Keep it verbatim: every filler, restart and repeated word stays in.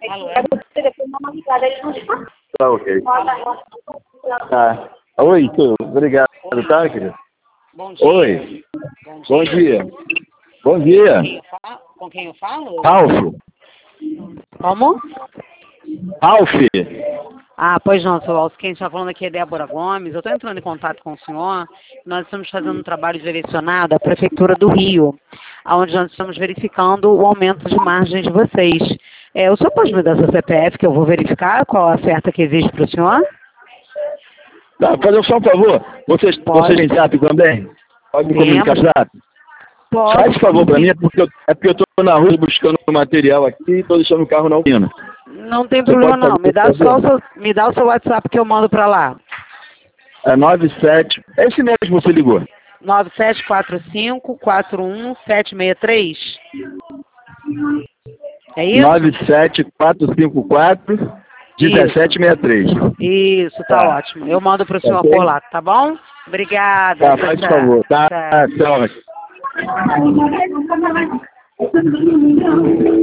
Alô, é? Tá ok. Tá. Oi, tu. Obrigado, tá, querido? Bom dia. Oi. Bom dia. Bom dia. Bom dia. Com quem eu falo? Com quem eu falo? Ralf. Como? Ralf. Ah, pois não, seu Alcio, quem está falando aqui é Débora Gomes. Eu estou entrando em contato com o senhor. Nós estamos fazendo um trabalho direcionado à Prefeitura do Rio, onde nós estamos verificando o aumento de margens de vocês. É, o senhor pode me dar seu C P F, que eu vou verificar qual a oferta que existe para o senhor? Tá, fazer só um favor. Vocês, Pode. vocês têm zap também? Pode me Temos. comunicar zap? Pode. Faz favor pra mim, é porque eu, é porque eu tô na rua buscando material aqui e tô deixando o carro na oficina. Não tem Você problema pode não. fazer Me dá esse só o favor? seu, me dá o seu WhatsApp que eu mando para lá. É nove sete. É esse mesmo que você ligou. nove sete quatro cinco quatro um sete seis três. É isso? nove sete quatro cinco quatro um sete seis três. Isso, tá, Tá. ótimo. Eu mando pro senhor Ok? por lá, tá bom? Obrigada. Tá, tchau, faz tchau. favor. Tá, Tchau. tchau.